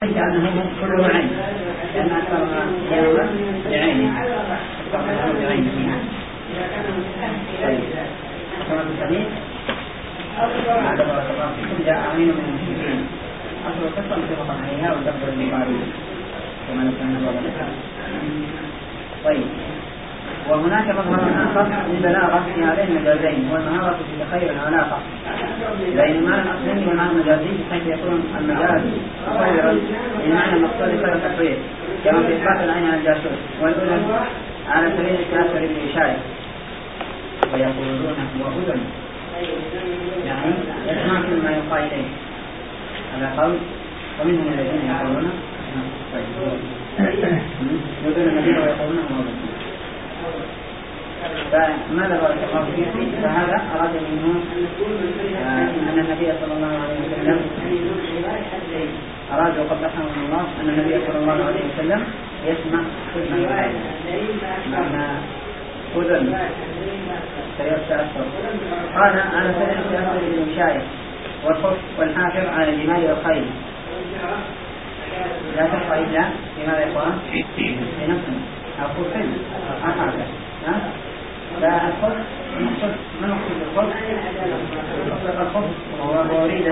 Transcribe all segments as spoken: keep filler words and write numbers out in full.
كأنه كله عين، لأن أكثر ما ينظر بعينه أكثر ما ينظر بعينه فيها. طيب كما في الحديث هذا بارك الله فيكم جاء عين من المشركين أصل القصة متفق عليها واللفظ البخاري كما نسمع بابا. طيب وهناك مظهر آخر للبلاغة في هذين المجازين هو المهارة في تخيل العلاقة بين المعنى الأصلي والمعنى المجازي بحيث يكون المجاز مصورا للمعنى المقصود خير التصوير كما في إثبات العين على الجاسوس والأذن على سبيل التأثر بالإشارة. ويقولون هو أذن يعني يسمع كل ما يقال إليه هذا قول ومنهم الذين يقولون يقولون النبي ويقولون هو أذن. فماذا بارك الله فيه؟ فهذا أراد منه أن النبي صلى الله عليه وسلم أراد وقد رحمه الله أن النبي صلى الله عليه وسلم يسمع كل ما يقال معنى أذن سيتأثر. قال على سبيل التأثر بالمشاية والخف والحافر على الجمال والخيل لا تبقى إلا لماذا يقال في نفسه أو خف أو حافر. فالخف المقصود ما المقصود بالخف؟ الخف وهو أريد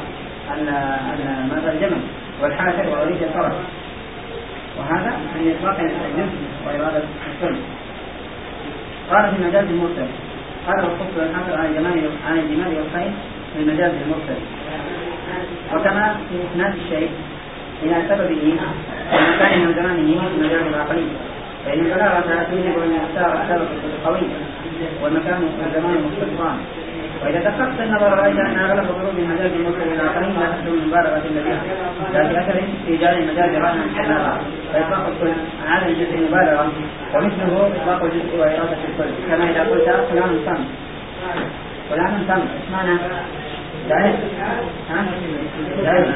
ماذا الجمل والحافر وأريد الفرس وهذا من إطلاق الجنس وإرادة الكل. قال في المجاز المرسل قال الخف والحافر على الجمال على الجمال والخيل في المجاز المرسل. وكما في إسناد الشيء إلى سببه ومكان من زمانه في المجاز العقلي فإن البلاغة توجب أن يختار السبب القوي والمكان والزمان مختلفان. وإذا دققت النظر رأيت أن أغلب ضروب المجاز المرسل العقلي لا تخدم المبالغة التي لا في أثر إيجاد المجاز رأينا مستمرا فإطلاق الكل على الجزء المبالغة ومثله إطلاق الجزء وإرادة الكل كما إذا قلت فلان سم فلان سم إيش معنى؟ دائم ها؟ دائم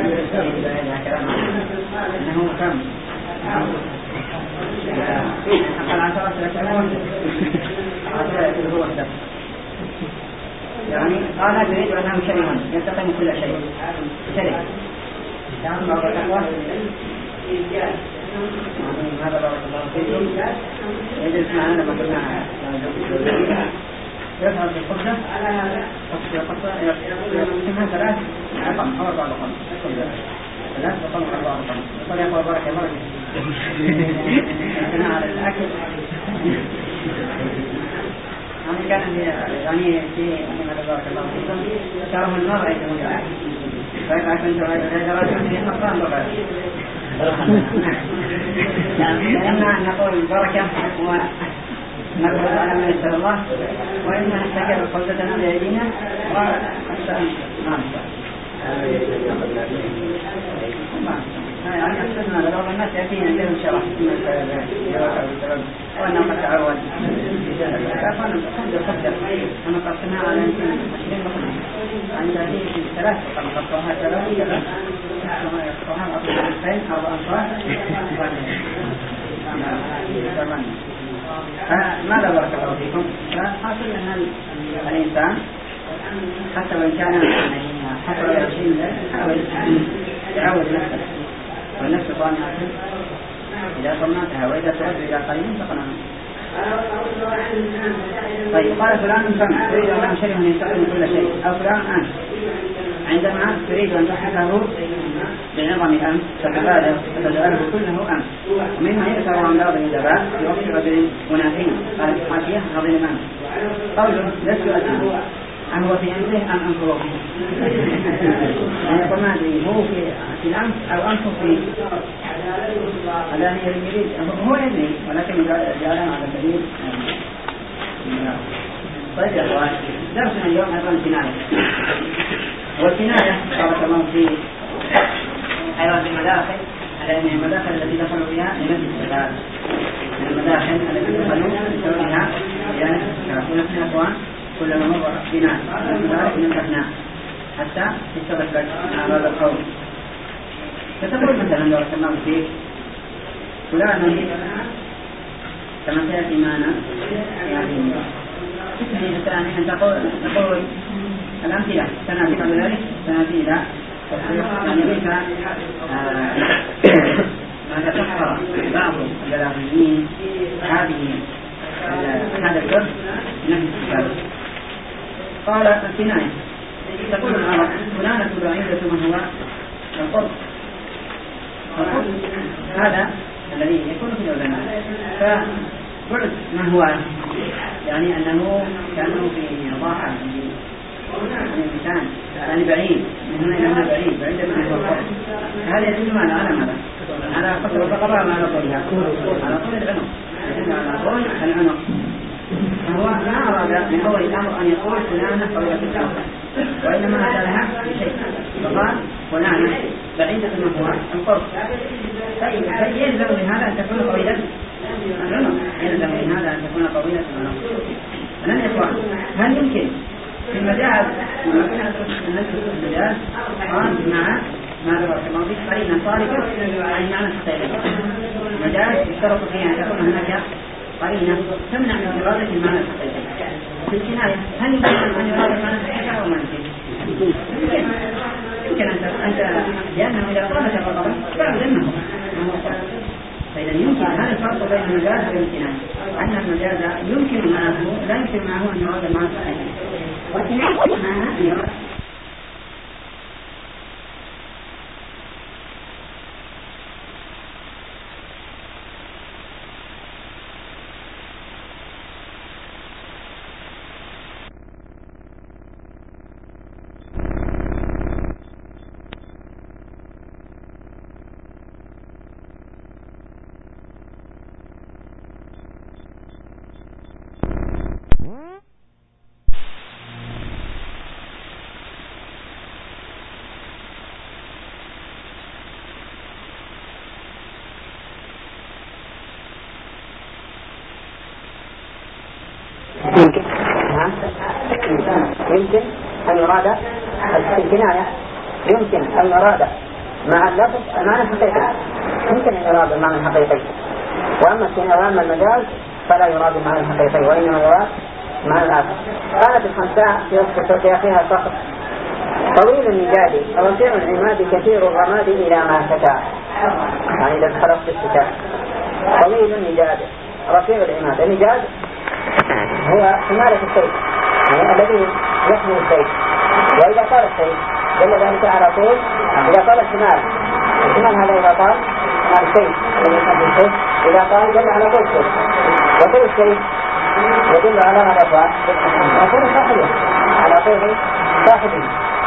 إنه سم حقا العشرة ثلاثة يعني قال تريد أنه شريها يلتقم كل شيء شري تعالوا بعض الأخوة هذا بارك الله فيكم يجلس معنا لما كنا يظهر في القبضة يقسمها ثلاث رقم أو أربع رقم ثلاث رقم أربع رقم يقول يا أخوة بارك الله فيكم على الأكل أنا كان يعني في أنا بارك الله فيكم شرح المرء يتمنى فإذا كنت إذا رأيت في مقام بغير لأن نقول البركة ونقول على من يسأل الله وإن نحتاج قلتنا بأيدينا والشأن ما نشاء يعني أحسننا لو الناس يأتينا لهم شرح وأنه قد تعود فأنا أخذ الخبزة أنا قسمها على عشرين مقنع عن ذاتي في ثلاث وقد قصوها ثلاثة قصوها أطلع الفين أربع أنصار فماذا بارك الله فيكم؟ فحاصل أن الإنسان حتى وإن كان حتى وإن يعشين حاول يعود نفسه والنفس طامعة إذا طمعتها وإذا تعود إلى قليل تقنعها. طيب قال فلان سمع تريد أن شريه يستقيم كل شيء أو فلان أنت عندما تريد أن تحفظه بعظم أنت فتبادر فتجعله كله أنت ومما يأثر عن بعض الأدباء في وصف رجل منافين قال الحاشية عظيم أنت قوله لست أدري أهو في أنفه أم أنفه فيه يعني يقول ما أدري هو في الأنف أو أنفه فيه هذا يريد هو يدري ولكن جعلنا على سبيل. طيب يا أخوان درسنا اليوم أيضا الكناية والكناية بارك الله فيه أيضا في المداخل على أن المداخل التي دخلوا فيها لنفس الشباب من المداخل التي دخلوا بسببها لنفس الشباب ونحن يا أخوان كلما مر بنا المدارك نفتحنا حتى يستغل لك هذا القول. فتقول مثلا بارك الله فيك فلان كما سيأتي معنا يعني تسمي مثلا أن تقول تقول الأمثلة سنأتي قبل ذلك سنأتي إلى يعني ليس قال الكناية تقول العرب فلانة بعيدة من هو القرب، القرب هذا الذي يكون في الأذنان، فبعد ما هو يعني أنه كانه في ضاحة عن اللسان، يعني بعيد من هنا إلى هنا بعيد بعيدة من هو القرب. هذا يدل ماذا على ماذا؟ على قصر الرقبة على طولها، على طول العنق، يدل على طول العنق. فهو ما أراد من أول الأمر أن يقول فلانة طويلة الأوسط، وإنما أتى لها بشيء فقال فلانة بعيدة من هو القرب. فيلزم من هذا أن تكون طويلة العنق، يلزم من هذا أن تكون طويلة العنق. الآن يا إخوان، هل يمكن في المجاز ممكن أن نذكر المجاز قال مع ما ذكر في الماضي قرينا صارفة عن معنى حقيقي؟ المجاز يشترط فيه أن تكون هناك قرينة تمنع من إرادة المعنى الحقيقي. في الكناية هل يمكن أن يراد المعنى الحقيقي أو ما يمكن؟ يمكن يمكن أنت أنت لأنه إذا قالت الرقبة فعل ذنبه. فإذا يمكن هذا الفرق بين المجاز والكناية، أن المجاز يمكن معه لا يمكن معه أن يراد المعنى الحقيقي، والكناية معها أن يراد. يمكن يمكن أن يراد الكناية، يمكن أن يراد مع اللفظ المعنى الحقيقي، يمكن أن يراد المعنى الحقيقي. وأما الكناية وأما المجاز فلا يراد المعنى الحقيقي وإنما يراد معنى الآخر. قالت الخنساء في أخيها فقط طويل النجاد رفيع العماد كثير الرماد إلى ما شكا، يعني إذا خلقت الشتاء. طويل النجاد رفيع العماد، النجاد هو حمالة السيف، يعني الذي يحمل السيف. وإذا طال السيف دل ذلك على طول. إذا طال الحمال، الحمال هذا إذا طال مع السيف الذي يحمل السيف إذا طال دل على طول السيف، وطول السيف يدل على ماذا؟ على طول صاحبه، على طول صاحبه.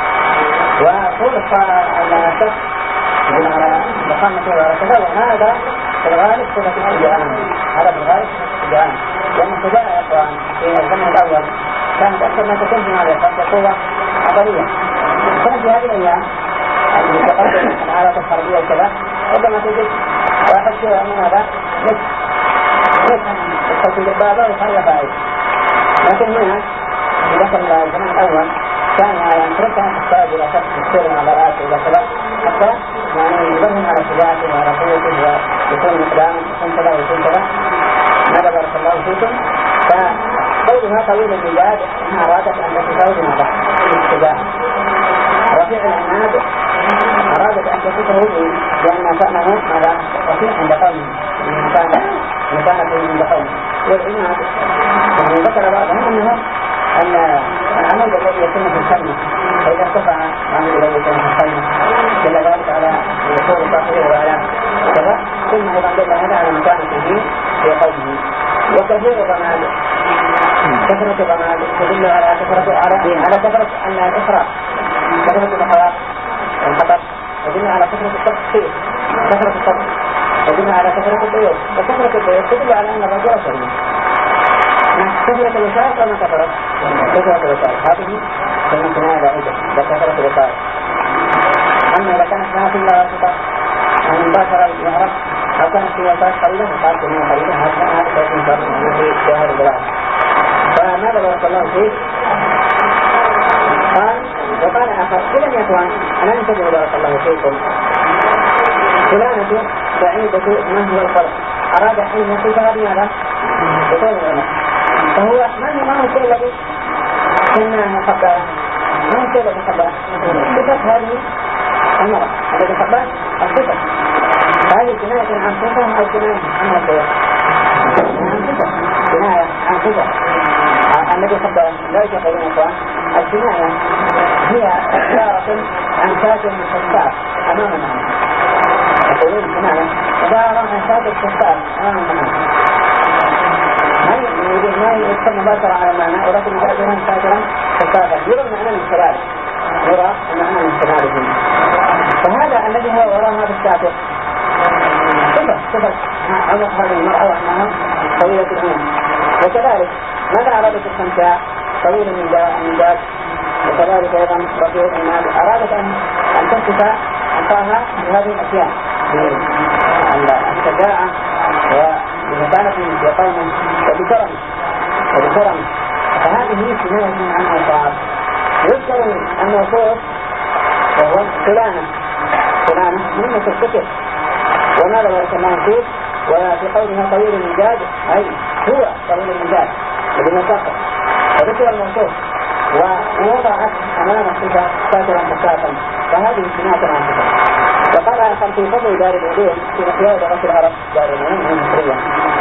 وطول الشخص يدل على ضخامته وعلى كذا. وهذا في الغالب صفة الشجاعان، هذا في الغالب الشجاعان، لأن الشجاعة يا إخوان في الزمن الأول كانت أكثر ما تكون في هذا القصد قوة عضلية. كانت في هذه الأيام اللي تقدم الآلات الحربية وكذا ربما تجد واحد شيء من هذا نصف نصف يدخل في الدبابة ويخرج بعيد. لكن هنا في داخل الزمن الأول كان يعني كانت تحتاج إلى شخص يشتغل على رأسه إلى كذا حتى يعني يبرهن على شجاعته وعلى قوته ويكون مقدامه ويكون كذا ويكون كذا. ماذا بارك الله فيكم؟ فقولها طويل البلاد انها ارادت ان تتزوج مع بعض الشجاعة. رفيع العناد ارادت ان تتزوج لان شأنه ماذا؟ رفيع عند قومه، مكان مكانته عند قومه. والعناد يعني ذكر بعضهم انه ان العمل الذي يتم في الكلمة فاذا ارتفع العمل الذي يتم في الكلمة دل ذلك على وصول صاحبه وعلى كذا، ثم ايضا دل هذا على مكانته في قومه. وكثير الرماد، كثرة الرماد تدل على كثرة على على كثرة أن الإخراج، كثرة الإخراج والخطر تدل على كثرة التفكير، كثرة الصبر تدل على كثرة الضيوف، وكثرة الضيوف تدل على أن الرجل شريف. كثرة الوسائل وما كثرت كثرة الوسائل هذه كما كنا بعيدة بكثرة الوسائل. أما إذا كانت ما في الله واسطة أن مباشرة يعرف أو كانت في وسائل قليلة وقال كمية قليلة هذا هذا سيكون فرق في جواهر البلاغ. فماذا بارك الله فيك؟ قال وقال آخر إذن يا أخوان أنا انتبه بارك الله فيكم، فلانة بعيدة ما هو الفرق؟ أراد أن يصف هذه هذا بطول العمر. فهو ما هو الشيء الذي كنا نحبه؟ ما هو الشيء الذي نحبه؟ صفة هذه المرأة الذي نحبه الصفة. فهذه كناية عن صفة أو كناية عن الخير؟ عن صفة، كناية عن صفة. الذي حبه لا يقولون أخوان الكناية هي عبارة عن شاة شفاف أمام الناس. يقولون الكناية عبارة عن شاة شفاف أمام الناس. ما يتم مباشرة على المعنى، ولكن يعتبرها شاة شفافة. يرى المعنى من خلاله، يرى المعنى من خلاله. فهذا الذي هو وراء هذا الشاطئ صفة صفة عمق هذه المرأة وأنها طويلة العين. وكذلك ماذا أرادت الخنساء؟ طويل النجاج، وكذلك أيضا رفيع العناد. أرادت أن أن تصف أخاها بهذه الأشياء، بالشجاعة وبمكانة في قومه وبكرم وبكرم فهذه كناية عن أوصاف. يذكر الموصوف وهو فلانة فلانة مهمة الكتب، وماذا ورثناه فيه؟ وفي قولها طويل النجاج أي هو طويل النجاج وبمساقه. وذكر الموصوف ووضعت أمام الصفة ساترا مساقا، فهذه كناية عن صفة. وقال أيضا في فضل دار العلوم في إحياء لغة العرب، دار العلوم المصرية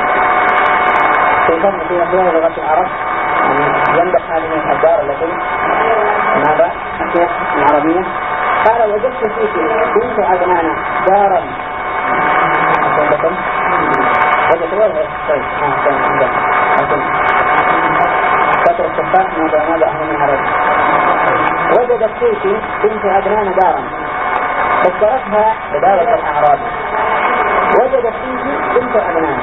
في فضل في إحياء لغة العرب يمدح هذه الدار التي ماذا أحياء العربية. قال وجدت فيك بنت عدنان دارا وجدت وجهه طيب فترة الصفات ماذا ماذا أهل من عرب. وجدت فيك بنت عدنان دارا فاشترتها بدارة الأعراب. وجدت فيك بنت عدنان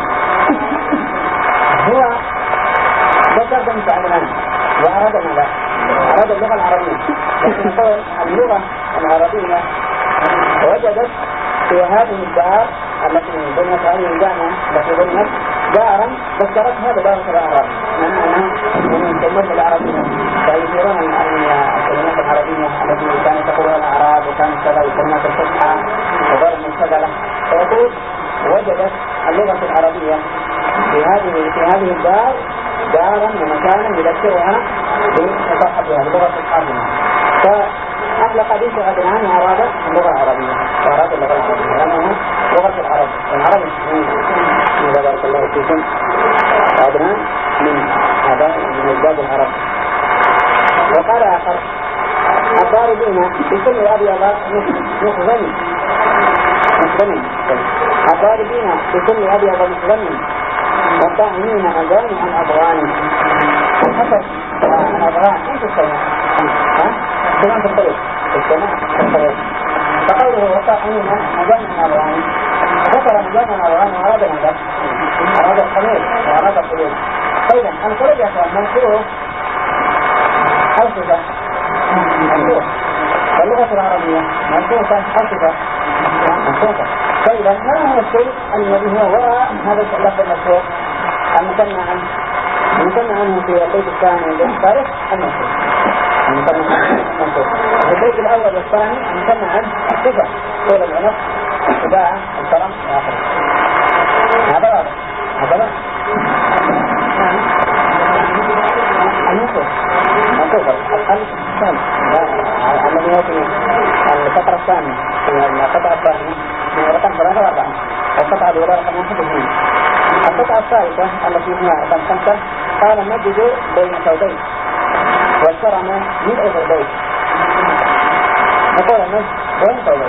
هو ذكر بنت عدنان وأراد ماذا؟ أراد اللغة العربية، لكن يقول اللغة العربية وجدت في هذه الدار التي بنيت هذه الجامعة التي بنيت دارا ذكرتها بدارة الأعراب، لأن أنها من كلمات العربية فيثيرون الكلمات العربية التي كانت تقولها الأعراب وكانت كذا الكلمات الفصحى وغير المستقلة. فيقول وجدت اللغة العربية في هذه في هذه الدار دارا ومكانا يذكرها بصاحبها بلغة أصحابها. فأطلق بنت عدنان وأراد اللغة العربية وأراد اللغة العربية لأنها لغة العرب. العرب من بارك الله فيكم عدنان من هذا من أجداد العرب. وقال آخر الضاربين بكل أبيض مخزن مخزن الضاربين بكل أبيض مخزن والطاعنين أذان عن أضغان. حسب الأضغان أنت السماء سماء في الطريق السماء في الطريق. فقوله والطاعنين أذان عن أضغان ذكر أذان عن أضغان وأراد ماذا؟ أراد الخمير وأراد القلوب. طيب القلوب يا أخوان منصوب أو صفة منصوب، واللغة العربية منصوبة أو صفة منصوبة. طيب ما هو الشيء الذي هو وراء هذا اللفظ المشهور المثنى عنه؟ المثنى عنه في البيت الثاني والثالث المنصوب. المثنى عنه المنصوب. في البيت الأول والثاني المثنى عنه الصفة طول العنق الشجاعة الكرم وآخره. هذا واضح هذا لا المنصوب منصوب القلب الثاني الذي يأتي الفترة الثانية في الفترة الثانية رقم ثلاثة وأربعة. القطعة الأولى رقم واحد واثنين. القطعة الثالثة التي هي رقم خمسة قال المجد بين ثوبين والكرم ملء ثوبين. نقول المجد بين ثوبين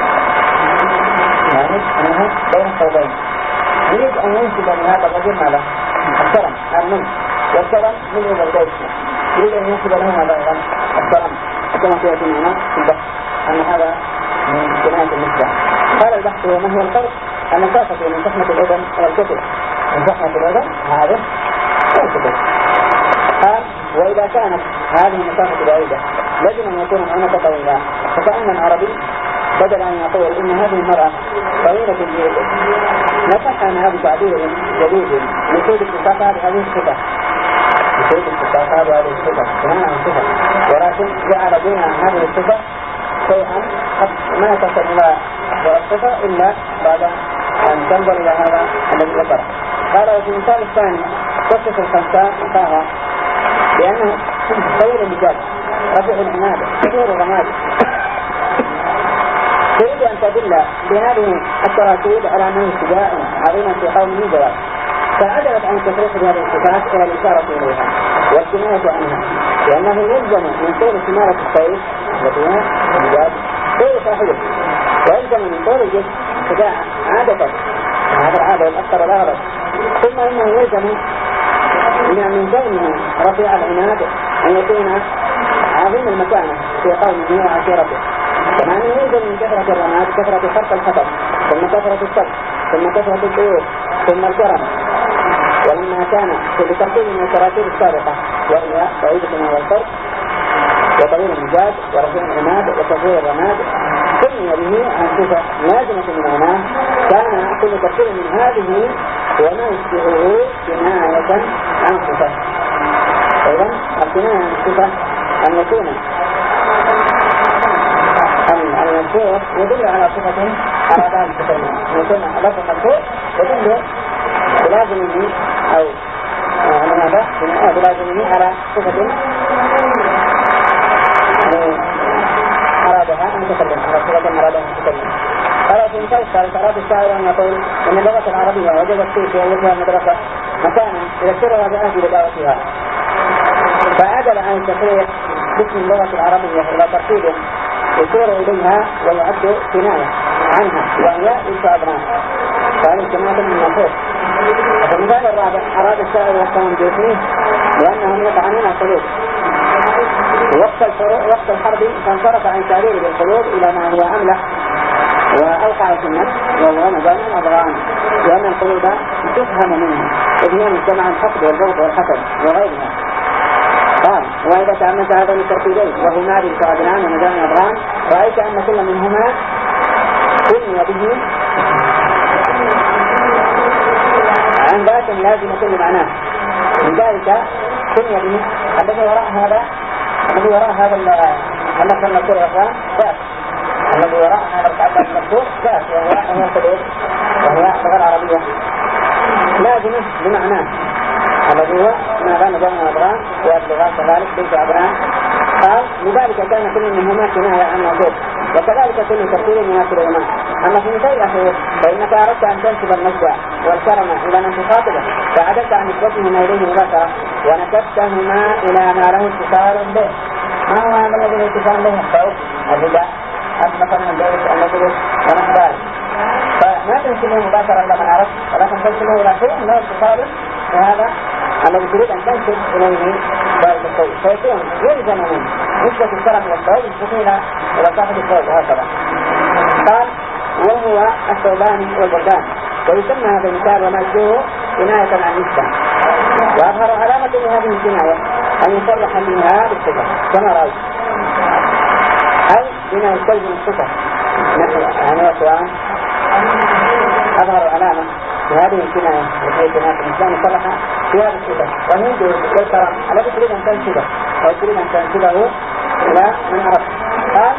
يعني أنها بين ثوبين. يريد أن ينسب لهذا الرجل ماذا؟ الكرم المجد والكرم ملء ثوبين. يريد أن ينسب له هذا أيضا الكرم كما سيأتي معنا في البحث أن هذا من كناية النسبة. قال البحث وما هو الفرق المسافة بين زحمة الأذن والكتب. من زحمة الأذن هذا والكتب. قال وإذا كانت هذه المسافة بعيدة لازم أن يكون العنق طويلا، فكأن العربي بدل أن يقول إن هذه المرأة طويلة الجيد نصح أن هذا تعبير جديد لكي اتصافها بهذه الصفة لكي اتصافها بهذه الصفة كمان عن صفة، ولكن جعل دون هذه الصفة شيئا ما تصل إلى الصفة إلا بعد أن تنظر إلى هذا الذي ذكره. قال وفي المثال الثاني تصف الخنساء أخاها بأنه طويل النجاج رفيع العناد كثير الرماد. تريد أن تدل بهذه التراكيب على أنه شجاع عظيم في قومه جواب، فعدلت عن التصريح بهذه الصفات إلى الإشارة إليها والكناية عنها لأنه يلزم من طول سمارة السيف التي هي المجاز طول صاحبه، ويلزم من طول الجسم شجاعة عادة، هذا العادة والأكثر والأغرب. ثم إنه يلزم من كونه رفيع العناد أن يكون عظيم المكانة في قومه وعشيرته، كما أنه يلزم من كثرة الرماد كثرة خرق الخطر، ثم كثرة الصف، ثم كثرة الضيوف، ثم الكرم. ولما كان في ترتيب من التراتيب السابقة وهي بعيدة من الفرق وطويل المجاز ورفيع العماد وتصوير الرماد سمي به عن صفة لازمة من معناه، كان كل ترتيب من هذه وما يشبهه كناية عن صفة. أيضا الكناية عن صفة أن يكون المذكور يدل على صفة أرادها المتكلم، أن يكون لفظ مذكور يدل بلازمه أو ماذا بلازمه على صفة أرادها المتكلم، على صفة أرادها المتكلم. قال في مثال أراد الشاعر أن يقول إن اللغة العربية وجدت في أيتها المدرسة مكانا يذكرها بأهل بدايتها، فعدل عن التفريق باسم اللغة العربية إلى ترتيب يشير إليها ويعد كناية عنها وهي إنشاء أبناء، فهذه كناية من المنصوص. المثال الرابع أراد الشاعر وقتهم جيسيه لأنهم يطعنون القلوب وقت الحرب، فانصرف عن تعبير بالقلوب إلى ما هو أملح وأوقع في النفس وهو مجال الأضغان، لأن القلوب تفهم منه إذ هي مجتمع الحقد والبغض والحسد وغيرها. قال وإذا تأملت هذين الترتيبين وهما بنت عدنان ومجال الأضغان رأيت أن كل منهما كني به عن ذات لازمة لمعناه، من ذلك كني به الذي وراء هذا الذي وراء هذا اللفظ المذكور يا أخوان ذات، الذي وراء هذا التعبير المذكور ذات وهو الحدود وهي اللغة العربية لازمة لمعناه الذي هو ما بين جمع الأضغان واللغات كذلك بنت عدنان. قال لذلك كان كل منهما كناية عن موصوف، وكذلك كل ترتيب يناسبهما. أما في مثال الأخير فإنك أردت أن تنسب المجد والكرم إلى من تخاطبه فعدلت عن نسبتهما إليه مباشرة ونسبتهما إلى ما له اتصال به. ما هو هذا الذي له اتصال به؟ الصوت، الرداء، مثلا البيت، المجلس ونحو ذلك، فما تنسبه مباشرة لمن عرفت ولكن تنسبه إلى شيء له اتصال بهذا الذي تريد أن تنسب إليه ذلك الشيء، فيكون يلزم منه نسبة الكرم والصوت نسبته إلى صاحب الصوت وهكذا. قال وهو الثوبان والبردان، ويسمى هذا المثال وما يشبهه كناية عن نسبة، وأظهر علامة لهذه الكناية أن يصرح بها بالصفة كما رأيت، أو بما يستلزم الصفة نحو يعني سواء أظهر علامة لهذه الكناية التي كناية الإنسان يصرح بها بالصفة، وهي بالكرم الذي تريد أن تنسبه أو تريد أن تنسبه إلى من عرف. قال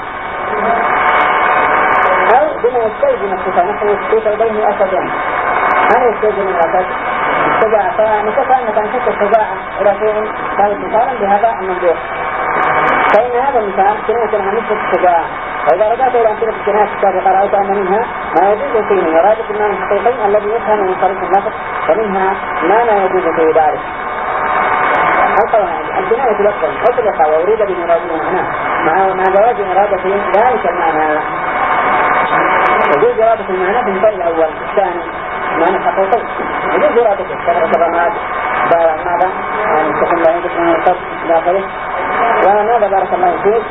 أو بما يستلزم الصفة نحو في ثوبين أسدين، هذا يستلزم الأسد الشجاعة، فنتفق أنك أنشدت الشجاعة إلى شيء كان مثالا بهذا المنظور، فإن هذا المثال كناية عن نسبة الشجاعة. وإذا رجعت إلى أمثلة الكناية السابقة رأيت أن منها ما يجوز فيه إرادة المعنى الحقيقي الذي يفهم من طريق اللفظ، ومنها ما لا يجوز فيه ذلك. القواعد الكناية لفظا أطلق وأريد بمراد معناه مع مع جواز إرادة ذلك المعنى. يجوز إرادة المعنى في المثال الأول. الثاني معنى حقيقي يجوز إرادته كثرة الرماد ماذا يعني تكون لا يجوز من القصد إلى آخره. وماذا بارك الله فيك.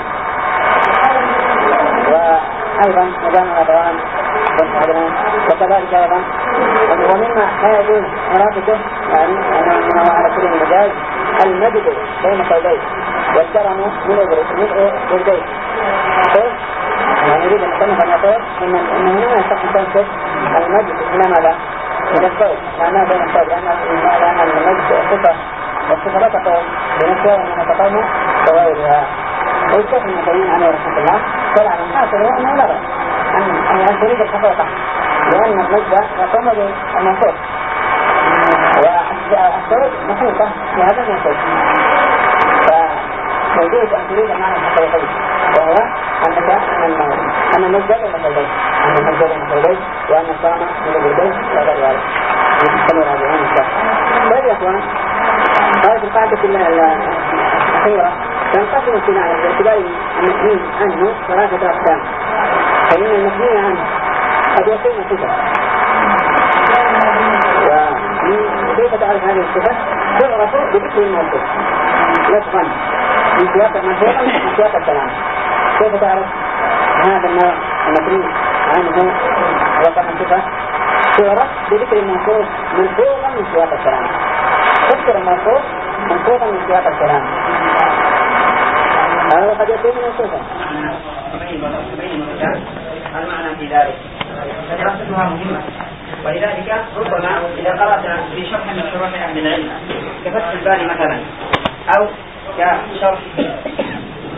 وأيضا مجامع الأضغان وكذلك أيضا ومما لا يجوز إرادته يعني أنه على كل المجاز المجد بين قيدين والكرم من الجيد، يعني يريد أن يصنف أن يقول إن هنا يستطيع تنسب المجد إلى ماذا؟ إلى الصوت، معناه بين الصوت لأن المجد صفة والصفة لا تقوم بنفسها وأنها تقوم بغيرها. ويشوف من الدين عليه رحمة الله طلع من حاصل هو أنه لا بأس أن تريد الحقيقة، لأن المجد يقوم بالمنصوص والصوت محيطة في هذا المنصوص، فيجوز أن تريد المعنى الحقيقي وهو أنك أن المجد المثلين أن المجد المثلين وأن الصامة من الجدين وغير ذلك. نستمر هذه الآن. طيب يا أخوان، هذه القاعدة الصورة تنقسم الكناية باعتبار المبني عنه ثلاثة أقسام. فإن المبني عنه قد يكون صفة، وكيف تعرف هذه الصفة؟ تعرف بذكر الموصوف لفظا من سياق المنطوق من سياق الكلام. كيف تعرف هذا النوع المبني عنه وقع صفة؟ تعرف بذكر الموصوف منطوقا من سياق الكلام. تذكر الموصوف منطوقا من سياق الكلام، هذا قد يكون موصوفا. المعنى في ذلك فدراستها مهمة، ولذلك ربما إذا قرأت في شرح من شروح أهل العلم كفتح الباري مثلا، أو كشرح